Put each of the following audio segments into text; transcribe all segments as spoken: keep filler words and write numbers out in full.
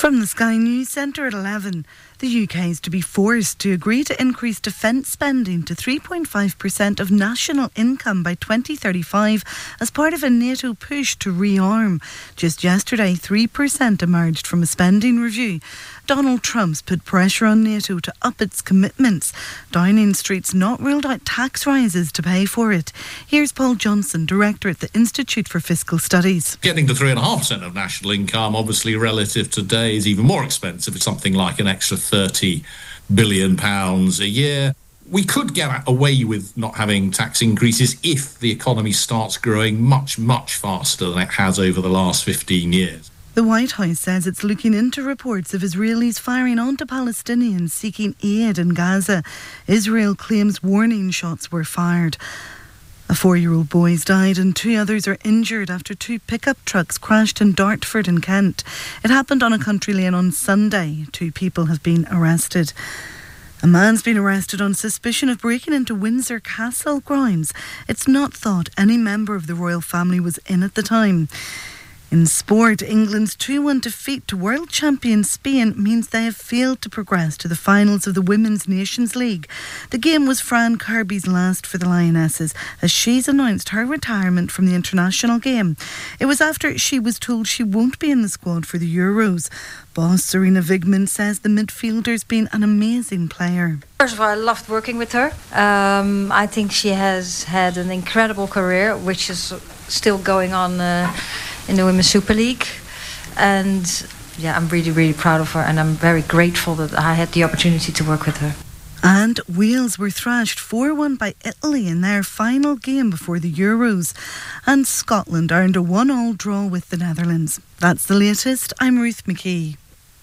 From the Sky News Centre at eleven, the U K is to be forced to agree to increase defence spending to three point five percent of national income by twenty thirty-five as part of a NATO push to rearm. Just yesterday, three percent emerged from a spending review. Donald Trump's put pressure on NATO to up its commitments. Downing Street's not ruled out tax rises to pay for it. Here's Paul Johnson, Director at the Institute for Fiscal Studies. Getting to three point five percent of national income, obviously relative to today, is even more expensive. It's something like an extra thirty billion pounds a year. We could get away with not having tax increases if the economy starts growing much, much faster than it has over the last fifteen years. The White House says it's looking into reports of Israelis firing onto Palestinians seeking aid in Gaza. Israel claims warning shots were fired. A four-year-old boy has died and two others are injured after two pickup trucks crashed in Dartford in Kent. It happened on a country lane on Sunday. Two people have been arrested. A man's been arrested on suspicion of breaking into Windsor Castle grounds. It's not thought any member of the royal family was in at the time. In sport, England's two one defeat to world champion Spain means they have failed to progress to the finals of the Women's Nations League. The game was Fran Kirby's last for the Lionesses as she's announced her retirement from the international game. It was after she was told she won't be in the squad for the Euros. Boss Serena Vigman says the midfielder's been an amazing player. First of all, I loved working with her. Um, I think she has had an incredible career, which is still going on uh, in the Women's Super League. And yeah, I'm really, really proud of her, and I'm very grateful that I had the opportunity to work with her. And Wales were thrashed four one by Italy in their final game before the Euros. And Scotland earned a one all draw with the Netherlands. That's the latest. I'm Ruth McKee.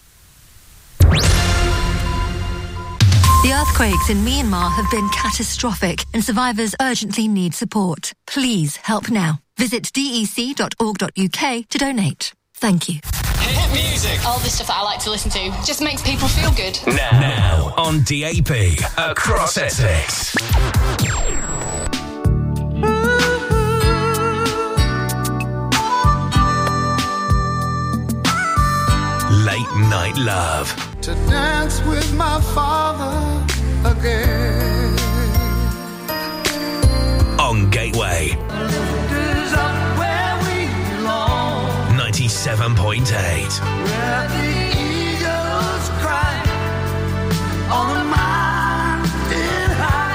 The earthquakes in Myanmar have been catastrophic and survivors urgently need support. Please help now. Visit d e c dot org dot u k to donate. Thank you. Hit music. All the stuff that I like to listen to just makes people feel good. Now, now on D A P across Essex. Late Night Love. To dance with my father again. On Gateway. ninety-seven point eight. Where the eagles cry on a mountain high.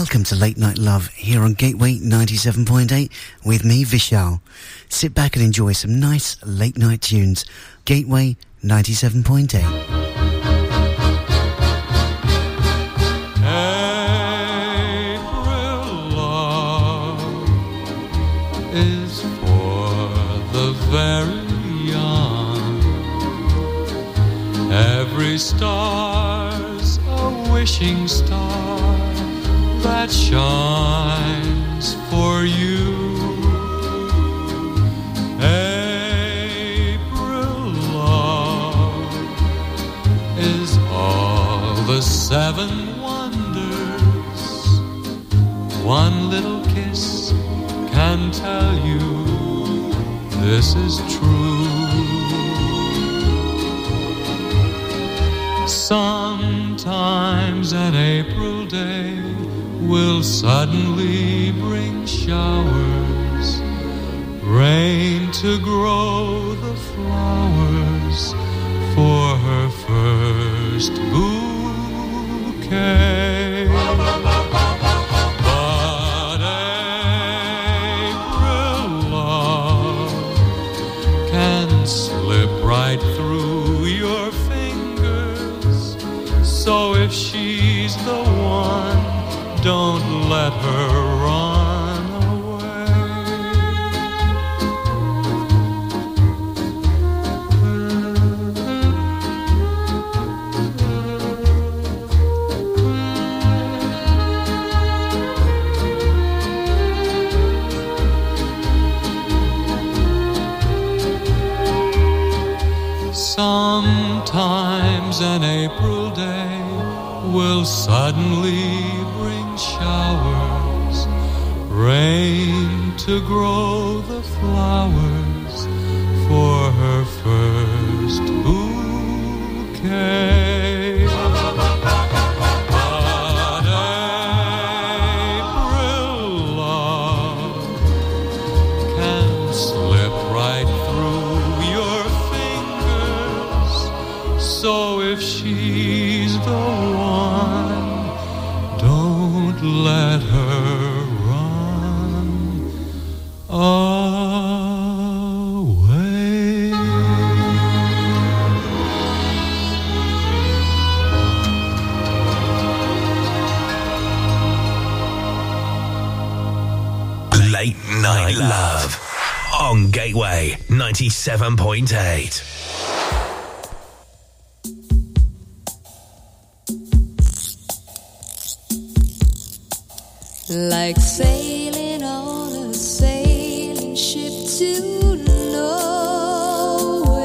Welcome to Late Night Love here on Gateway ninety-seven point eight with me, Vishal. Sit back and enjoy some nice late night tunes. Gateway ninety-seven point eight. April love is for the very young. Every star's a wishing star that shines for you. April love is all the seven wonders. One little kiss can tell you this is true. Sometimes an April day will suddenly bring showers, rain to grow the flowers for her first bouquet. But April love can slip right through your fingers, so if she's the one, don't let her run away. Sometimes an April day will suddenly bring showers, rain to grow the flowers for her first bouquet. But April love can slip right through your fingers, so if she's the one, don't let her run away. Late Night Love on Gateway ninety-seven point eight. Like sailing on a sailing ship to nowhere.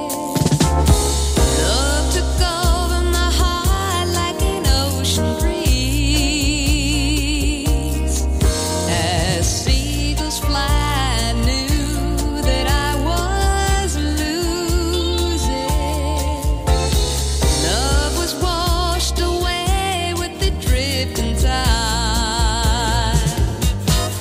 Love took over my heart like an ocean breeze. As seagulls fly, I knew that I was losing. Love was washed away with the drifting tide.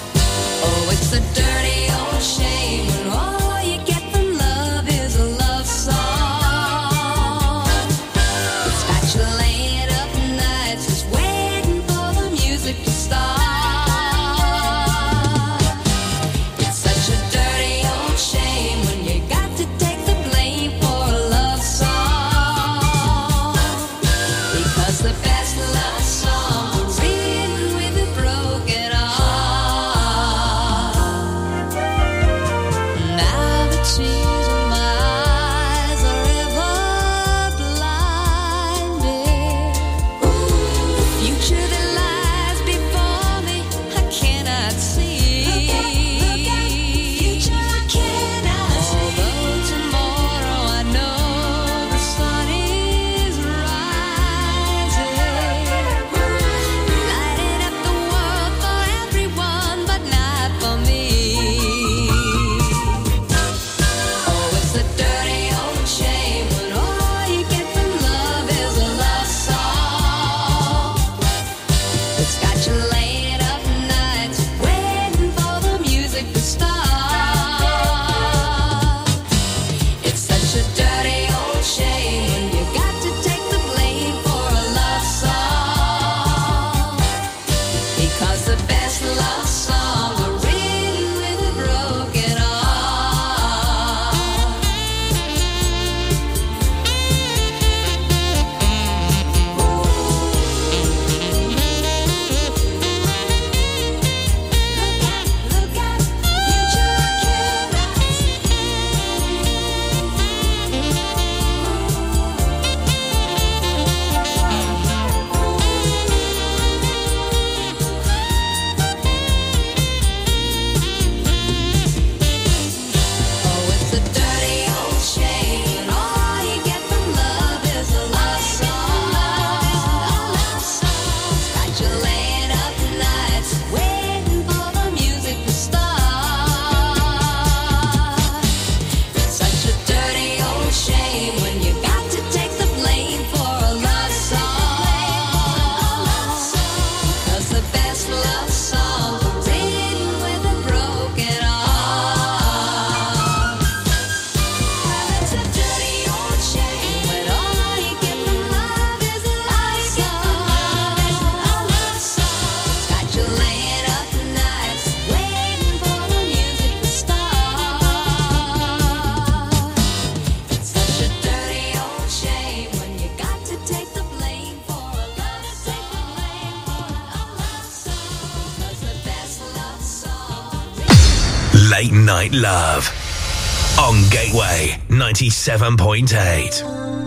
Late Night Love on Gateway ninety-seven point eight.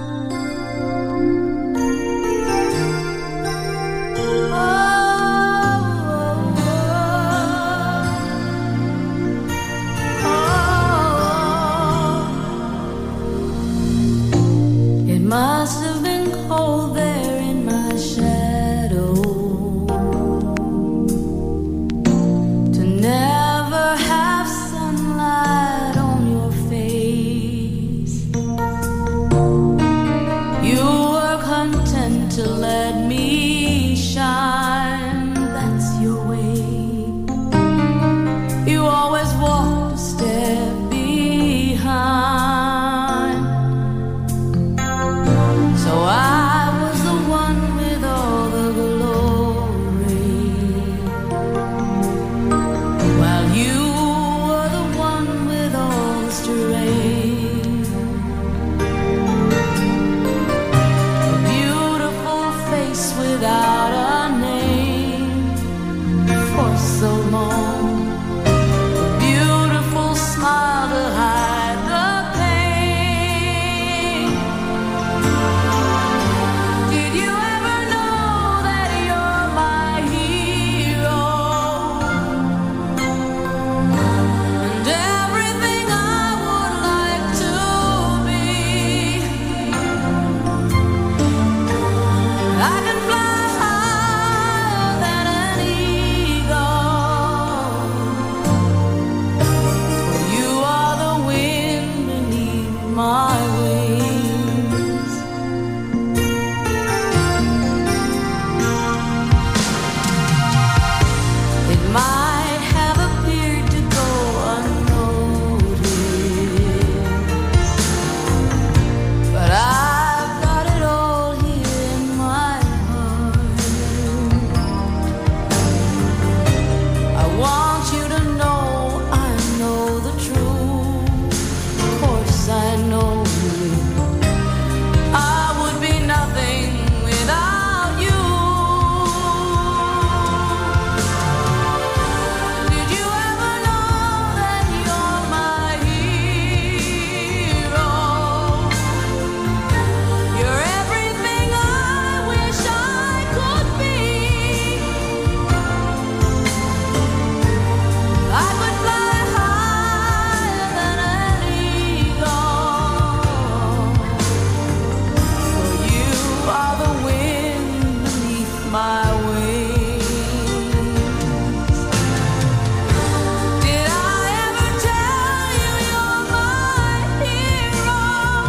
Must have been cold there in my shadow to never have sunlight on your face. You were content to let me shine, that's your way. You always walked a step behind. I was the one with all the glory, while you were the one with all the strength. A beautiful face without a name for so long. A beautiful smile to hide the pain. Did you ever know that you're my hero? And everything I would like to be. I can fly higher than an eagle. You are the wind beneath my wings. It might have appeared to go unnoticed, but I've got it all here in my heart. I want you to know I know the truth. Of course I know I would be nothing without you. Did you ever know that you're my hero? You're everything I wish I could be. I could fly higher than an eagle. For you are the wind beneath my wings. Did I ever tell you you're my hero?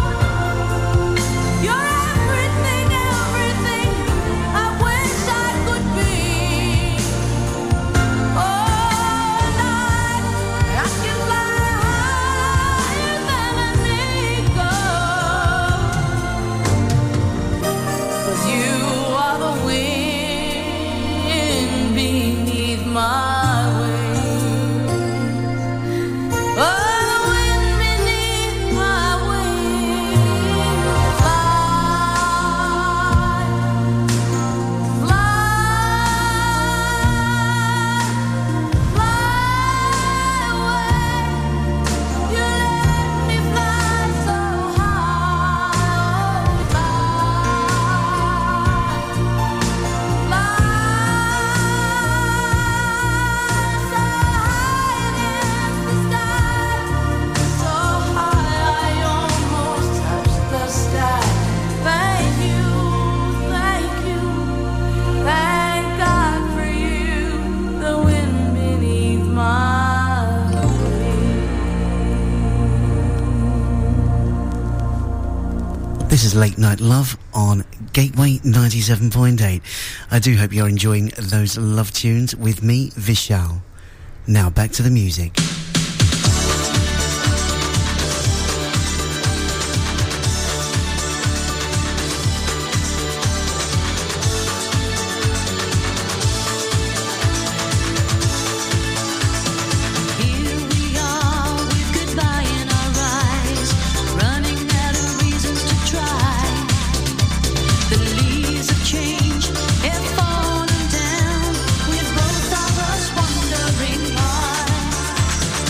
You're everything, everything I wish I could be. Oh, night I can fly higher than an eagle. 'Cause you are the wind beneath my wings. Oh, the wind beneath my wings. Fly, fly, fly away. You let me fly so high. Fly, fly so high against the sky, so high I almost touch the sky. Thank you, thank you, thank God for you, the wind beneath my This is Late Night Love on Gateway ninety-seven point eight. I do hope you're enjoying those love tunes with me, Vishal. Now back to the music. Here we are with goodbye in our eyes, running out of reasons to try. The leaves of change have fallen down, with both of us wondering why.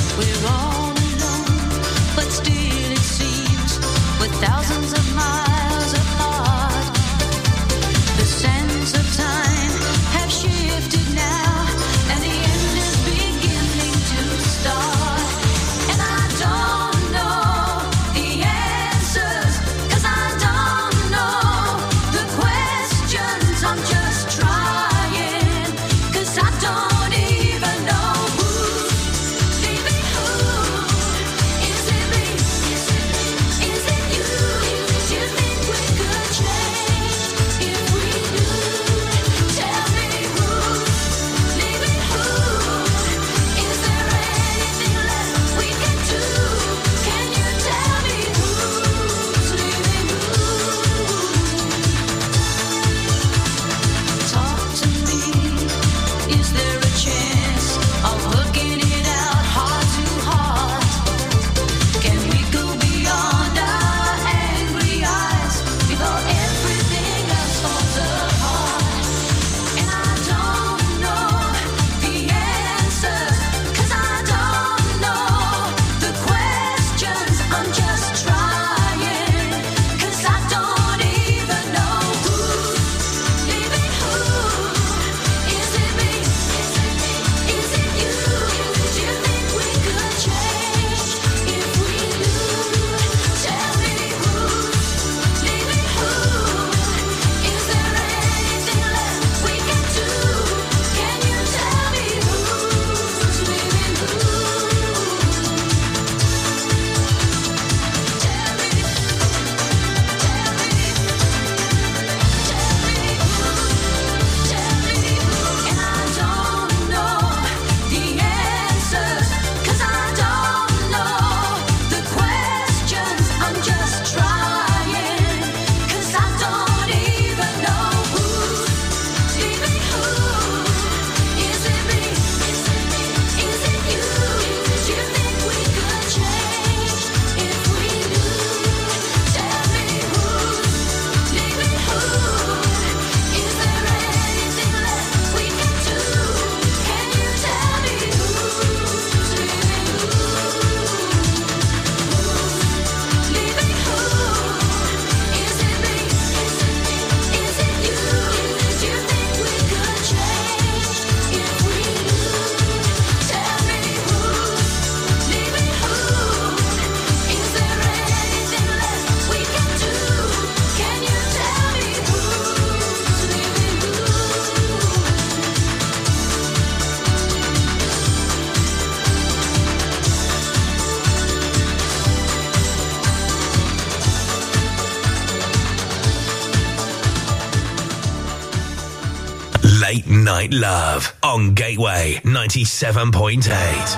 Late Night Love on Gateway ninety-seven point eight.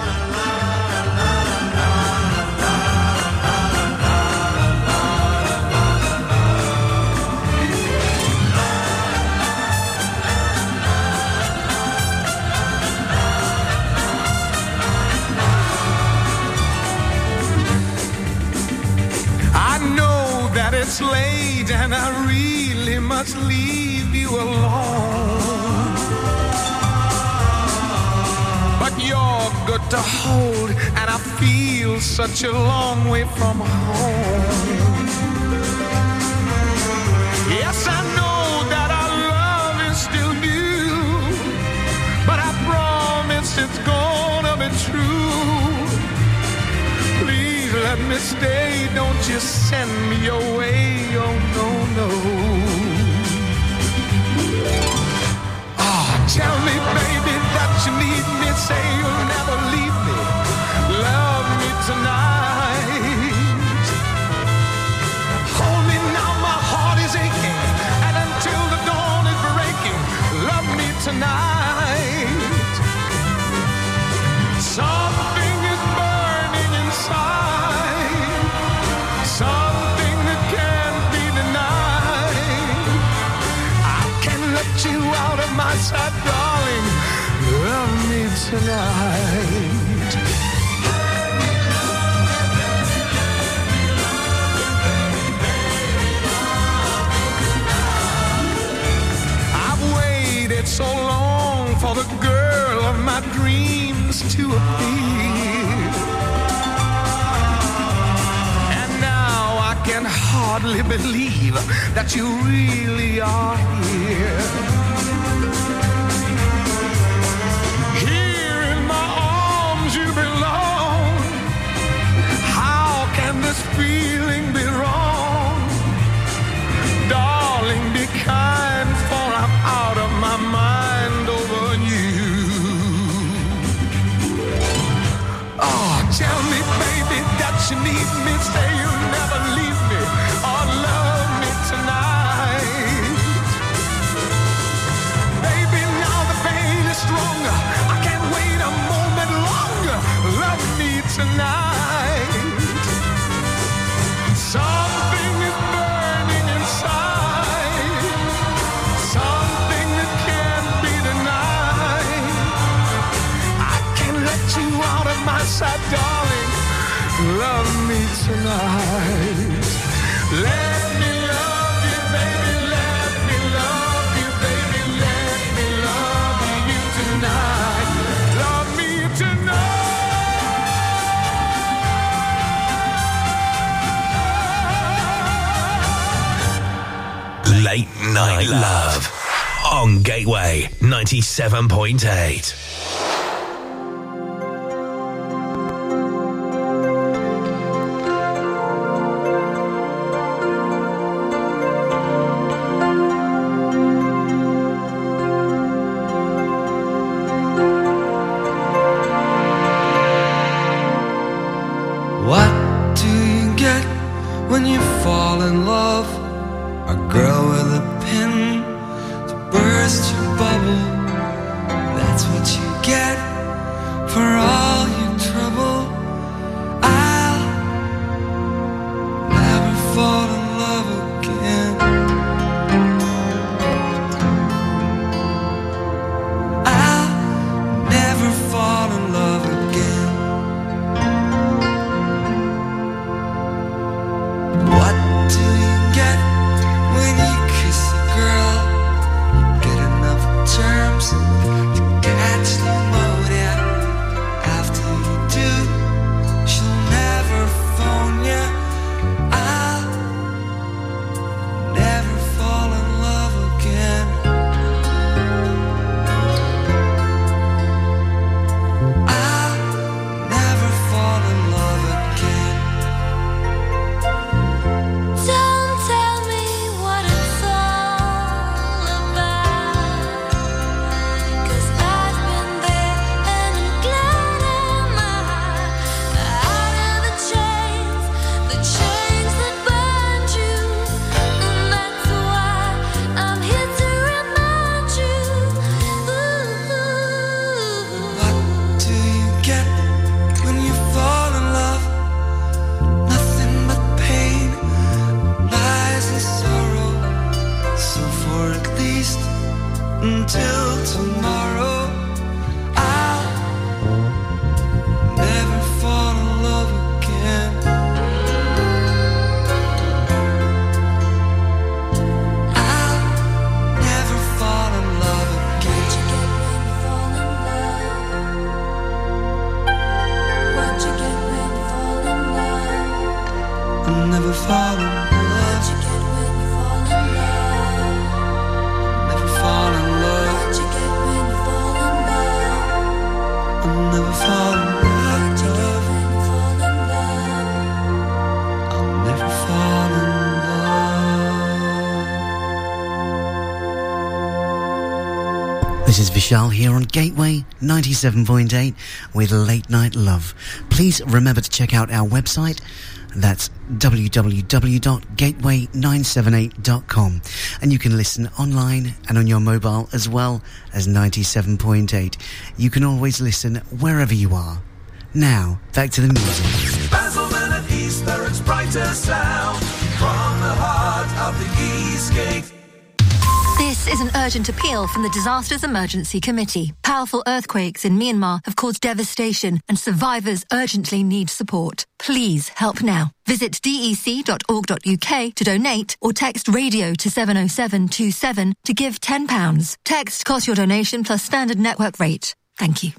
It's late and I really must leave you alone, but you're good to hold and I feel such a long way from home. Yes, I know that our love is still new, but I promise it's gonna be true. Please let me stay, don't you send me away, oh no, no. Oh, tell me, baby, that you need me, say you'll never leave me, love me tonight. Hold me now, my heart is aching, and until the dawn is breaking, love me tonight. Something is burning inside, something that can't be denied. I can't let you out of my sight, darling. Love me tonight. I've waited so long for the girl of my dreams to appear, and now I can hardly believe that you really are here. Here in my arms you belong. How can this feeling be wrong? Darling, be kind, for I'm out of my mind over you. Oh, tell me, baby, that you need me. Say you'll never leave me or love me tonight. Baby, now the pain is stronger. I can't wait a moment longer. Love me tonight. Something is burning inside, something that can't be denied. I can't let you out of my sight, darling. Love me tonight. Let me love you, baby. Let me love you, baby. Let me love you tonight. Love me tonight. Late Night Love on Gateway ninety-seven point eight. What do you get when you fall in love? A girl with a pin to burst your bubble. That's what you get. I'll never fall in love. What you get when you fall in love? Never fall in love. What you get when you fall in love? I'll never fall in love. What you get when you fall in love? I'll never fall in love. This is Vishal here on Gateway ninety-seven point eight with Late Night Love. Please remember to check out our website. That's w w w dot gateway nine seven eight dot com. And you can listen online and on your mobile as well as ninety-seven point eight. You can always listen wherever you are. Now, back to the music. Basildon and East Thurrock's brighter sound from the heart of the East Gate. This is an urgent appeal from the Disasters Emergency Committee. Powerful earthquakes in Myanmar have caused devastation and survivors urgently need support. Please help now. Visit d e c dot org dot u k to donate or text radio to seven oh seven two seven to give ten pounds. Text costs your donation plus standard network rate. Thank you.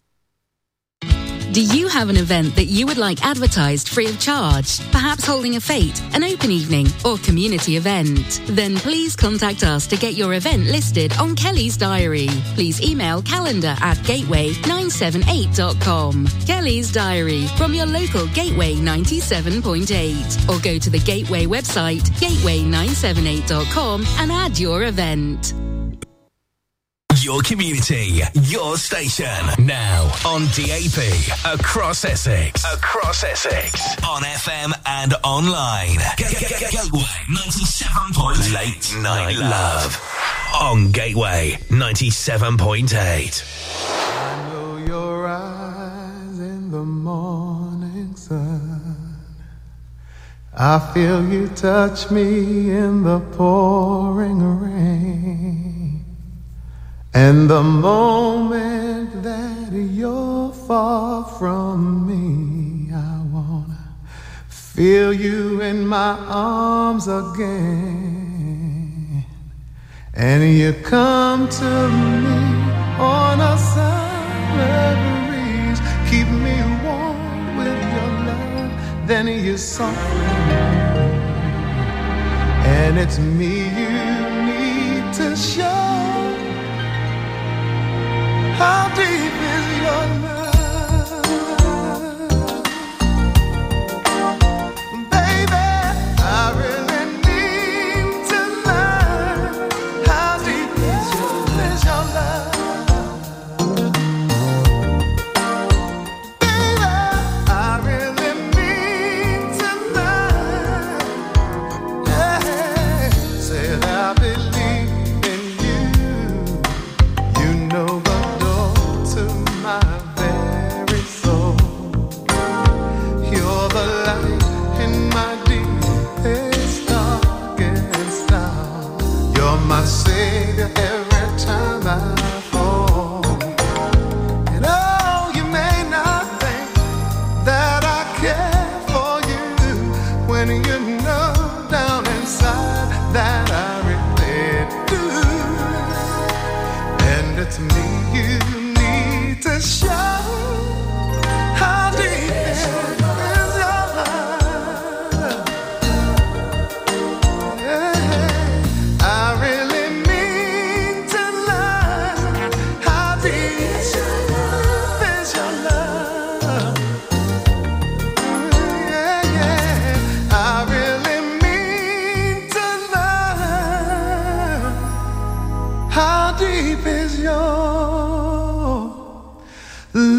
Do you have an event that you would like advertised free of charge? Perhaps holding a fete, an open evening, or community event? Then please contact us to get your event listed on Kelly's Diary. Please email calendar at gateway nine seven eight dot com. Kelly's Diary from your local Gateway ninety-seven point eight. Or go to the Gateway website, gateway nine seven eight dot com, and add your event. Your community, your station. Now on D A P, across Essex. Across Essex. On F M and online. Gateway ninety-seven point eight. Late Night Love. On Gateway ninety-seven point eight. I know your eyes in the morning sun. I feel you touch me in the pouring rain. And the moment that you're far from me, I wanna feel you in my arms again. And you come to me on a summer breeze, keep me warm with your love, then you soften me. And it's me you need to show. How deep is your love? Baby, I really need to learn. How deep is your, is your love? Baby, I really need to learn. Yeah. Say that I believe in you. You know my very soul. You're the light in my deepest, darkest hour. You're my savior every time I fall. And oh, you may not think that I care for you when you know down inside that I really do. And it's me you to show how deep is your love. Yeah. I really mean to learn how deep is your love, is your love. Yeah, yeah. I really mean to learn how deep is your love.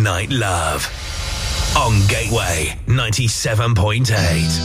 Night Love on Gateway ninety-seven point eight.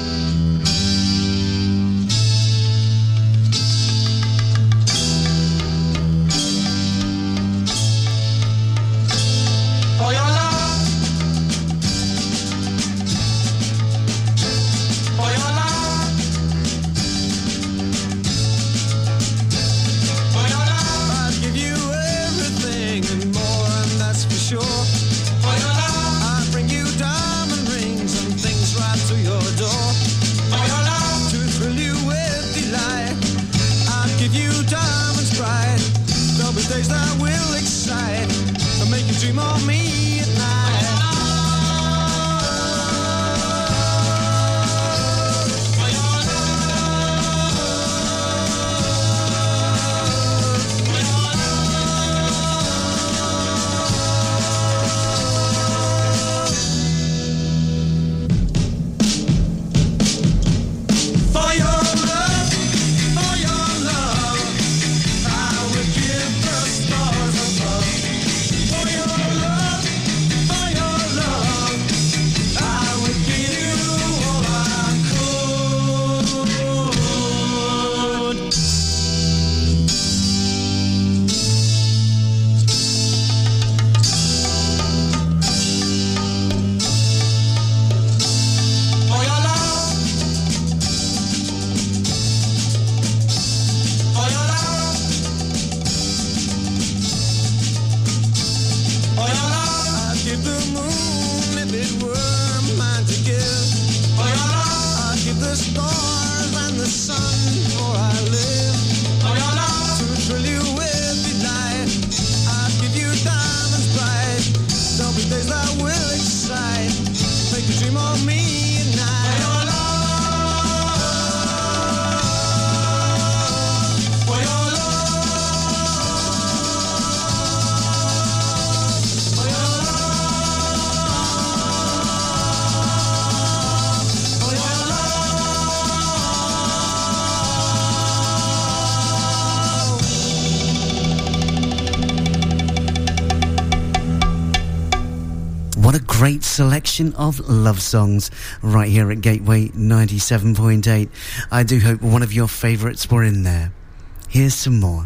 Great selection of love songs right here at Gateway ninety-seven point eight. I do hope one of your favourites were in there. Here's some more.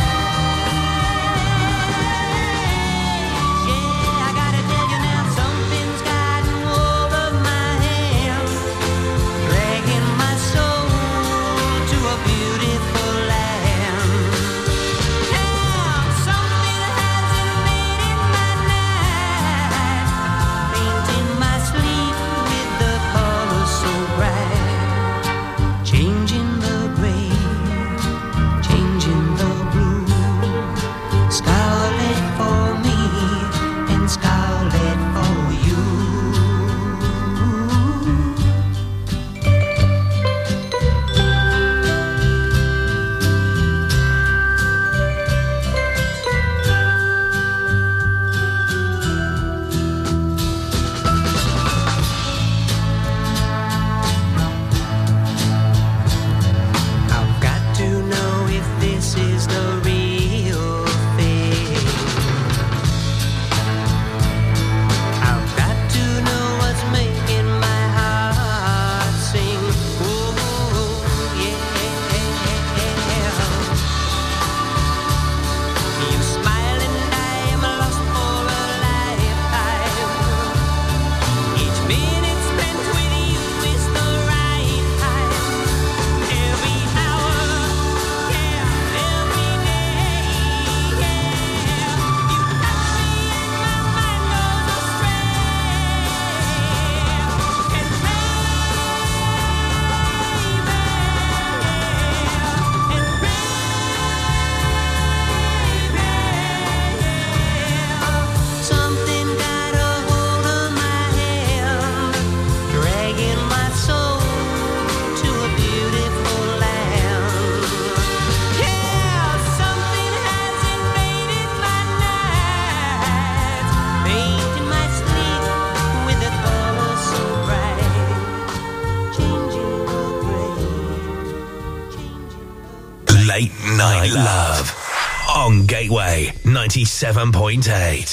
Yeah, I gotta tell you now, something Night Love on Gateway ninety-seven point eight.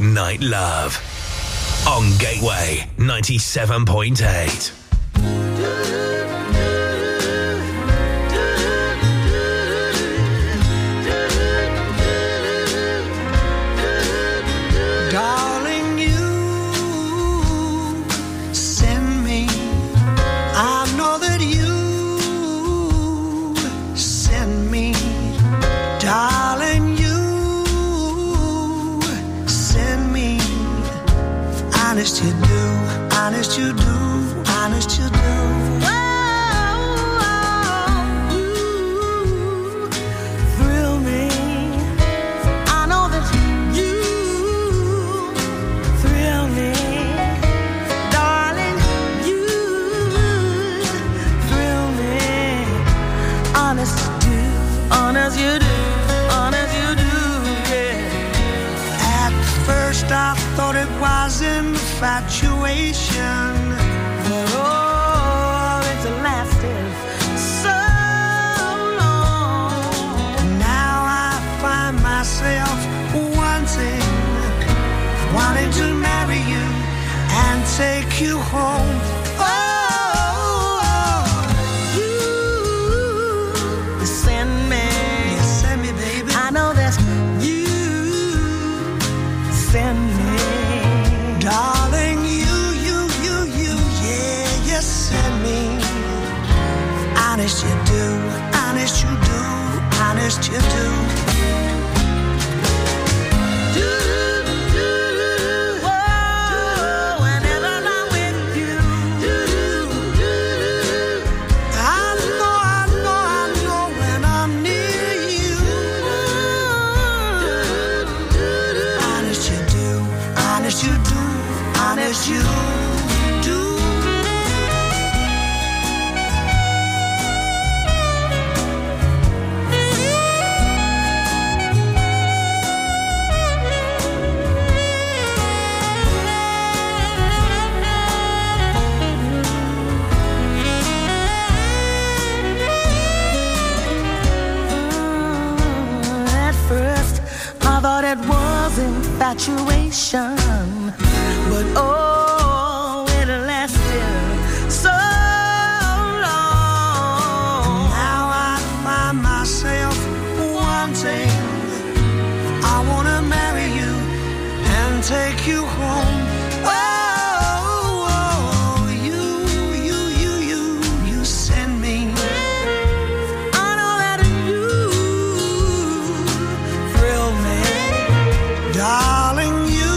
Night Love on Gateway ninety-seven point eight. Darling, you send me. I know that you send me. Darling, you send me. Honest you do, honest you do, honest you do. Honest you do, honest you do, yeah. At first I thought it was infatuation, but oh, it's lasted so long. Now I find myself wanting, wanting to marry you and take you home. Oh, send me. Darling, you, you, you, you, yeah, you send me. Honest you do, honest you do, honest you do. You do. At first, I thought it was infatuation, but oh. Take you home. Oh, oh, you, you, you, you, you send me. I know that you thrill me. Darling, you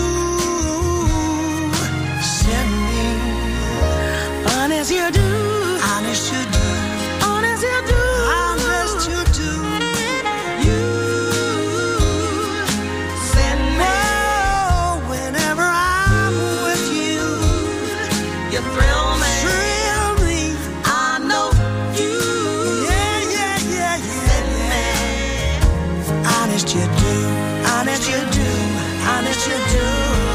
send me. Honest you do. Honest you do. Honest you do. Honest you do. You send me. You thrill me, thrill me. I know you, yeah, yeah, yeah, yeah. Send me. Honest you do, honest you do, honest you do.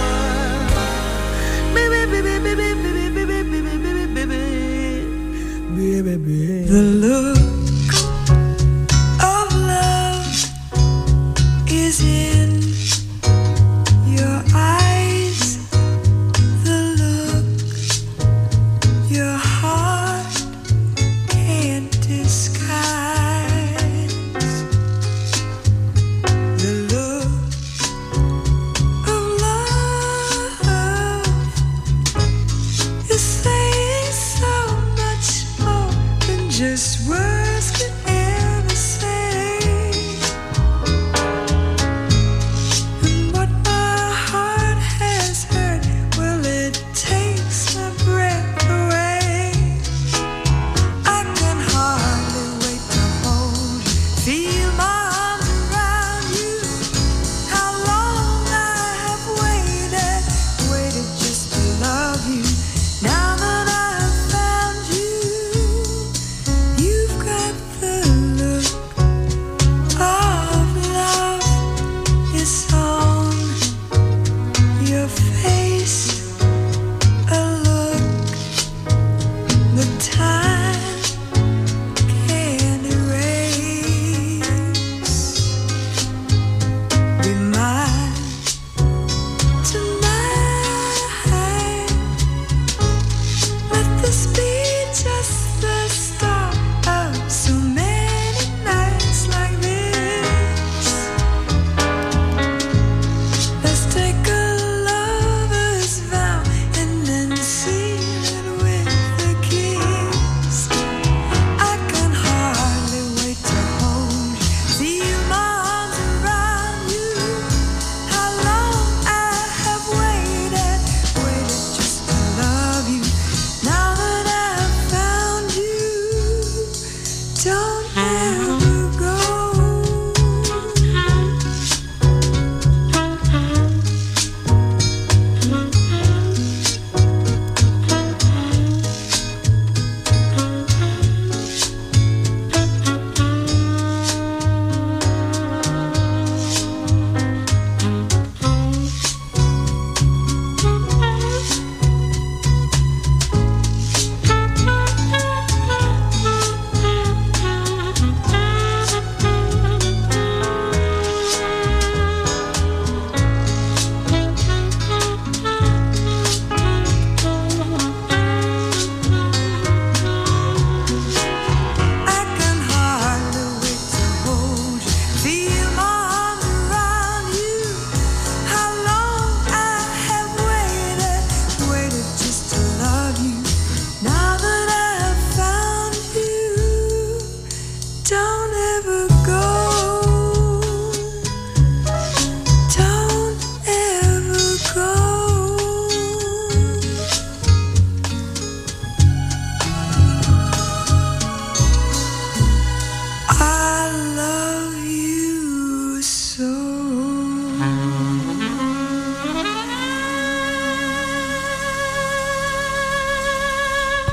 Baby, baby, baby, baby, baby, baby, baby, baby, baby. The look of love is in your eyes. The look your heart can't disguise. The look of love is saying so much more than just words.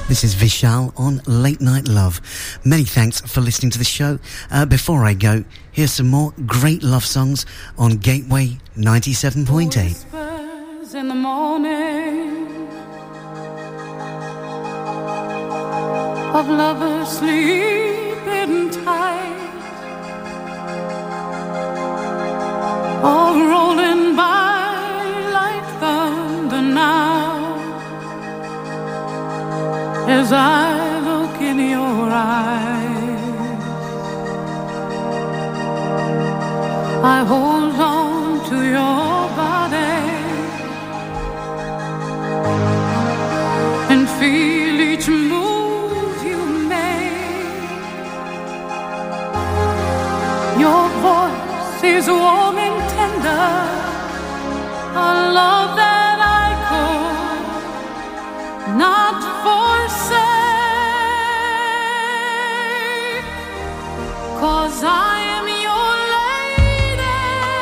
This is Vishal on Late Night Love. Many thanks for listening to the show. Uh, before I go, here's some more great love songs on Gateway ninety-seven point eight. Whispers in the morning of lovers sleeping tight, all rolling by like thunder now. As I look in your eyes, I hold on to your body and feel each move you make. Your voice is warm and tender, a love that I could not forsake, 'cause I am your lady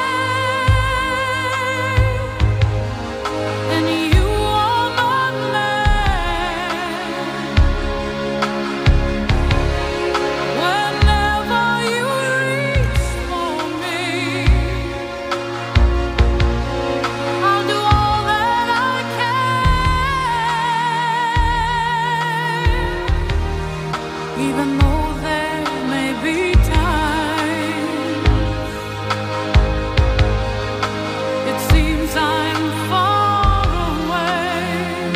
and you are my man. Whenever you reach for me, I'll do all that I can, even though there may be times it seems I'm far away,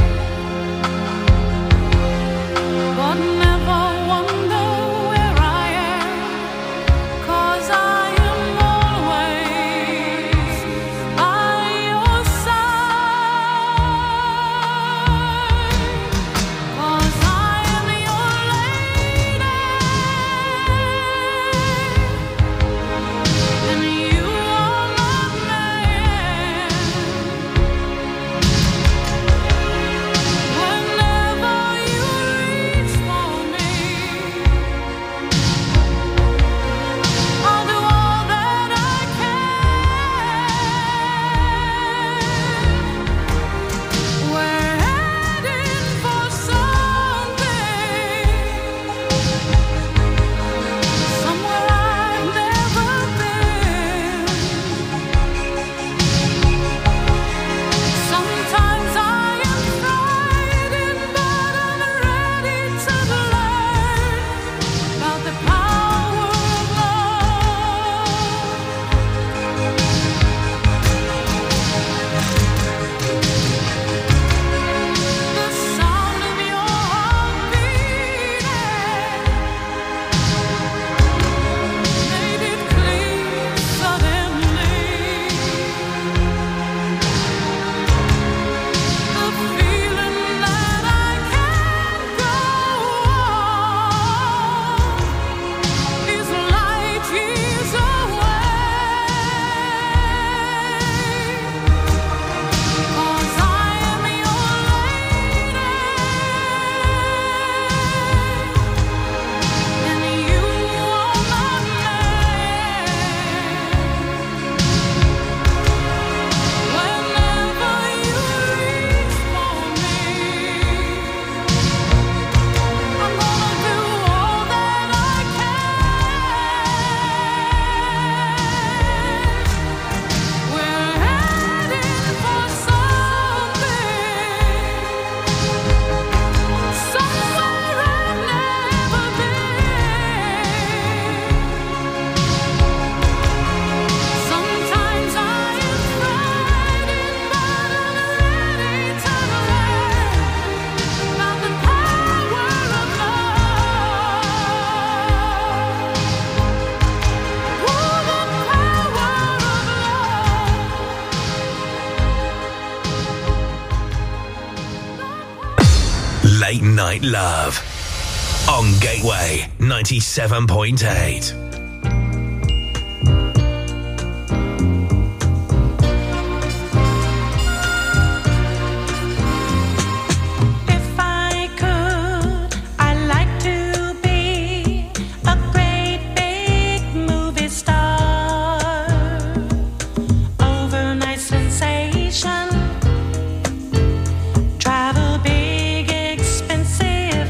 but never wonder where I am, 'cause I am always by your side, 'cause I am your lady and you are my man. Whenever you reach for me, I'll do all that I can. We're heading for something, somewhere I've never been. Sometimes I am frightened, but I'm ready to learn about the power of love. The sound of your heart beating made it clear suddenly. The feeling that I can't go on is light years away, 'cause I am your lady and you are my man. Whenever you reach for me, I'm gonna do all that I can. We're heading for something, somewhere I've never been. Sometimes I am frightened, but I'm ready to learn about the power of love. Ooh, the power of love. Late Night Love on Gateway ninety-seven point eight. If I could, I'd like to be a great big movie star, overnight sensation, travel big expensive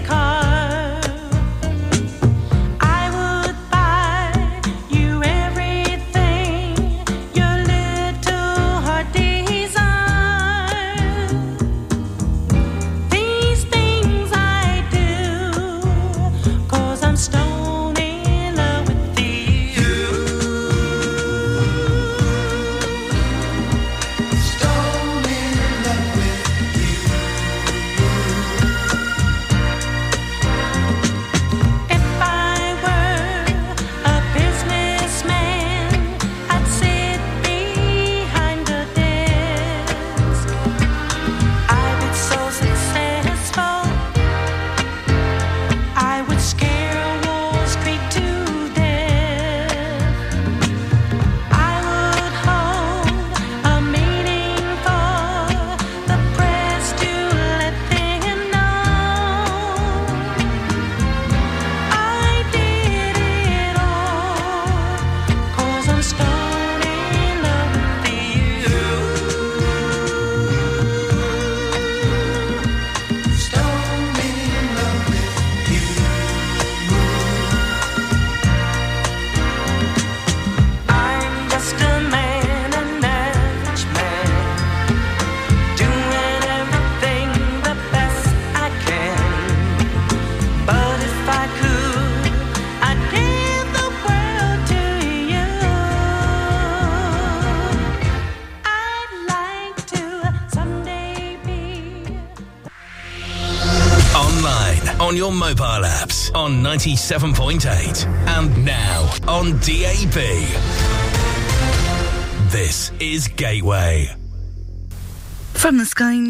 on your mobile apps on ninety-seven point eight and now on D A B. This is Gateway. From the Sky